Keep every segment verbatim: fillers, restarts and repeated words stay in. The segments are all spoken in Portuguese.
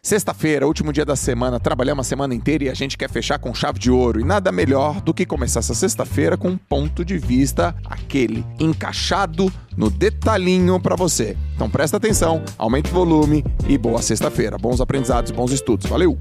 Sexta-feira, último dia da semana, trabalhamos a semana inteira e a gente quer fechar com chave de ouro. E nada melhor do que começar essa sexta-feira com um ponto de vista, aquele encaixado no detalhinho para você. Então presta atenção, aumente o volume e boa sexta-feira. Bons aprendizados, bons estudos. Valeu!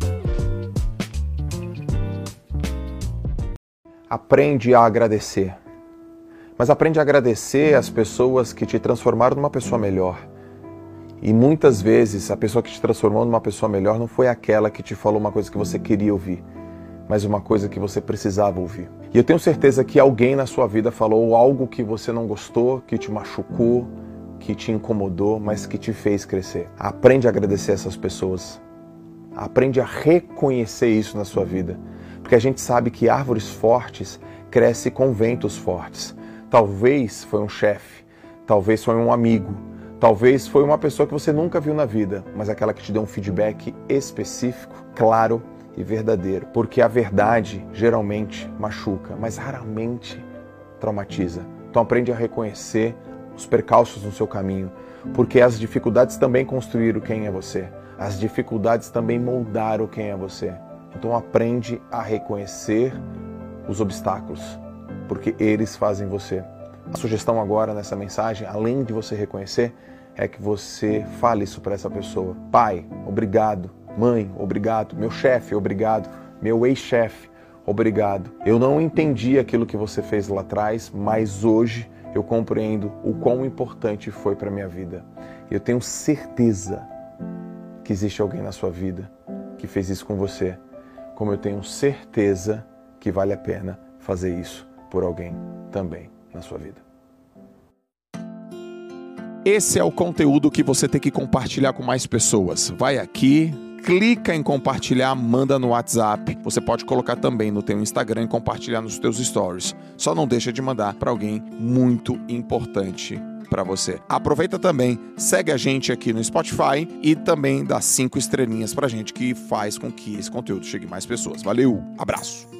Aprende a agradecer. Mas aprende a agradecer as pessoas que te transformaram numa pessoa melhor. E muitas vezes a pessoa que te transformou numa pessoa melhor não foi aquela que te falou uma coisa que você queria ouvir, mas uma coisa que você precisava ouvir. E eu tenho certeza que alguém na sua vida falou algo que você não gostou, que te machucou, que te incomodou, mas que te fez crescer. Aprende a agradecer essas pessoas. Aprende a reconhecer isso na sua vida. Porque a gente sabe que árvores fortes crescem com ventos fortes. Talvez foi um chefe, talvez foi um amigo, talvez foi uma pessoa que você nunca viu na vida, mas aquela que te deu um feedback específico, claro e verdadeiro. Porque a verdade geralmente machuca, mas raramente traumatiza. Então aprende a reconhecer os percalços no seu caminho, porque as dificuldades também construíram quem é você. As dificuldades também moldaram quem é você. Então aprende a reconhecer os obstáculos, porque eles fazem você. A sugestão agora nessa mensagem, além de você reconhecer, é que você fale isso para essa pessoa. Pai, obrigado. Mãe, obrigado. Meu chefe, obrigado. Meu ex-chefe, obrigado. Eu não entendi aquilo que você fez lá atrás, mas hoje eu compreendo o quão importante foi para a minha vida. Eu tenho certeza que existe alguém na sua vida que fez isso com você, como eu tenho certeza que vale a pena fazer isso por alguém também na sua vida. Esse é o conteúdo que você tem que compartilhar com mais pessoas. Vai aqui, clica em compartilhar, manda no WhatsApp. Você pode colocar também no teu Instagram e compartilhar nos teus stories. Só não deixa de mandar para alguém muito importante para você. Aproveita também, segue a gente aqui no Spotify e também dá cinco estrelinhas pra gente, que faz com que esse conteúdo chegue a mais pessoas. Valeu, abraço!